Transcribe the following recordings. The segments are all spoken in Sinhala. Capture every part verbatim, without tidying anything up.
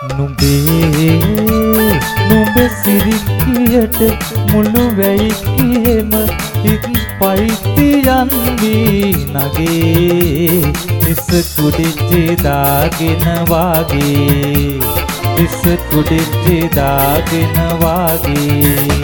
නුඹේ නුඹේ සිරිකියට මුළු වැයි කියෙම හිත් පයිති යන්වී නගේ ඉස් කුඩිච්චි දාගෙන වාගේ ඉස් කුඩිච්චි දාගෙන වාගේ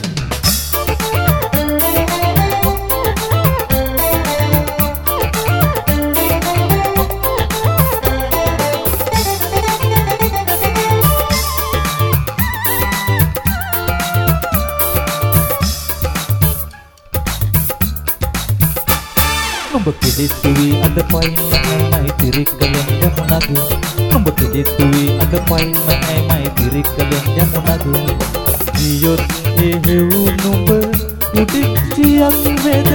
නුඹ කිදිත්තුවි අද පයින්නයි තිරික්කලෙන් යමුනද නුඹ කිදිත්තුවි අද පයින්නයි තිරික්කලෙන් යමුනද ගියොත් එහෙව් නුඹ කුඩිච්චියක් වේද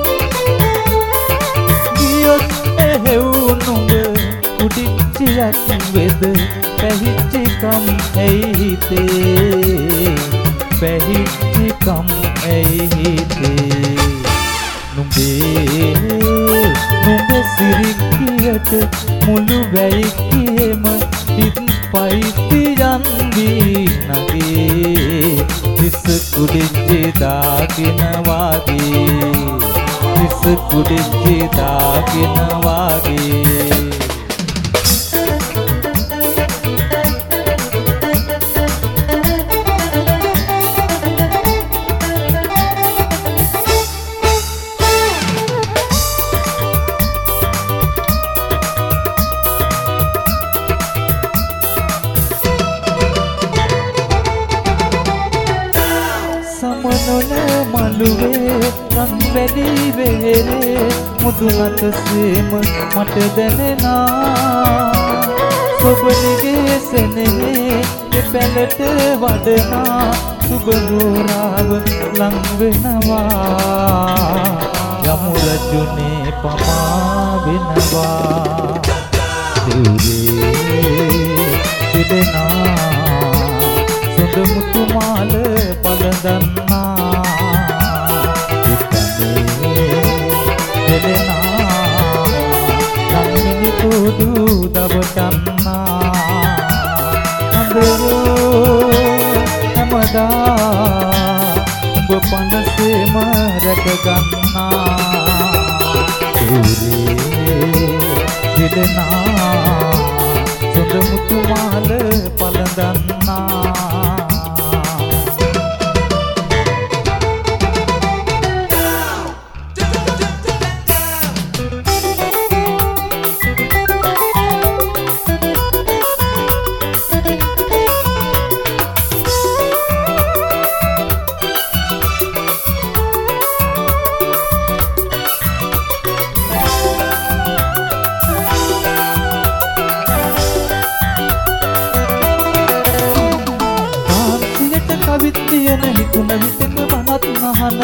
ගියොත් එහෙව් නුඹ කුඩිච්චියක් වේද පැහිච්චිකම් ඇයි හිතේ පැහිච්චිකම් ඇයි හිතේ නුඹේ නුඹේ සිරිකියට මුළු වැයි කියෙම හිත් පයිති යන්වී නගේ ඉස් කුඩිච්චි දාගෙන වාගේ ඉස් කුඩිච්චි දාගෙන වාගේ සමනොල මළුවේ රන් වැඩි වේලේ මුදුනත සේම මට දැනෙනා සොබනිගේ සෙනෙහේ දෙපැලට වඩනා සුබනෝරාව ලං වෙනවා යමු රජුනේ පමා වෙනවා දිව්වේ දෙදෙනා සොඳ මුතු මාල පලඳන්නා ඉතනේ දෙදෙනා රම්මිනි කුඩු දවටන්නා අඳුරෝ හැමදා ඔබ පනසේම රැකගන්නා දුරේ දෙදෙනා සොඳ මුතු මාල පලඳන්නා කවිත් ලියන හිතුන විටක බනත් නහන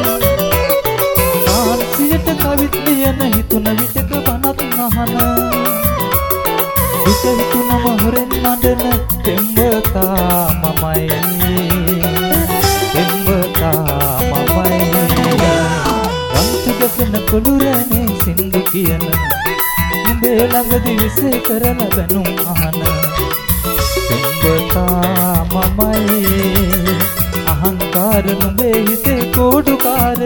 ආන්සියට කවිත් ලියන හිතුන විටක බනත් නහන විට හිතුන මොහොරෙන් අඬන දෙම්බතා මමයි දෙම්බතා මමයි රන්තු ගසන කොළුරනේ සින්දු කියන නුඹේ ළඟදී විසේ කරන බැනුම් අහන දෙම්බතා මමයි අහංකාර නුඹේ හිතේ කෝඩුකාර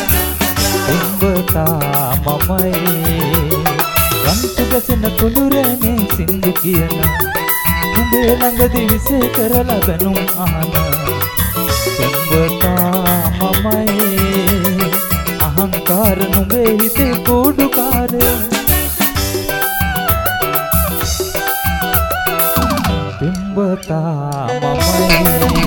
දෙම්බතා මමයි රන්තු ගසන කොළුරනේ සින්දු කියන නුඹේ ළඟදී විසේ කරලා බැනුම් අහන දෙම්බතා මමයි අහංකාර නුඹේ හිතේ කෝඩුකාර දෙම්බතා මමයි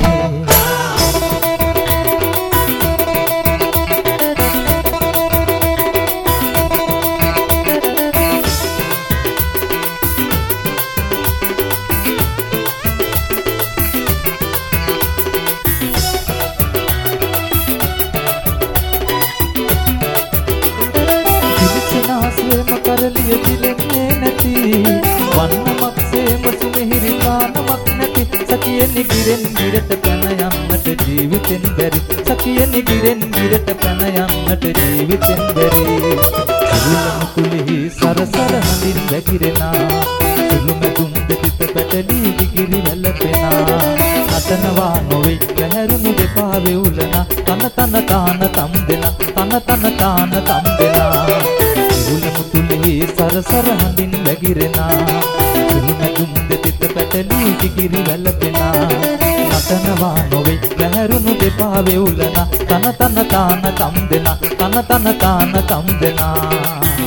දිවිසනාසේම කරලිය දිලෙන්නේ නැති වන්නමක් සේම සුමිහිරි කානමක් නැති සතියෙන් ගිරෙන් ගිරට පැන යන්නට ජීවිතෙන් බැරි සතියෙන් ගිරෙන් ගිරට පැන යන්නට ජීවිතෙන් බැරි සුළුම කුලෙහි සරසර හඳින් වැగిරෙනා සුළු මැදුම් දෙපිට පැටලී ගිගිරි වැළපෙනා නටනවා නොවේ ගැහැරුණු දෙපා වෙවුලනා තන තන තාන තම් දෙනා තන තන තාන තම් දෙනා ඉරුල මුතුලේ සරසර හඳින් වැగిරෙනා සුළුමැදුම් දෙතිත පැටලී ගිගිරි වැළපෙනා නටනවා නොවේ ගැහැරුණු දෙපා වෙවුලනා තන තන තාන තම් දෙනා තන තන තාන තම් දෙනා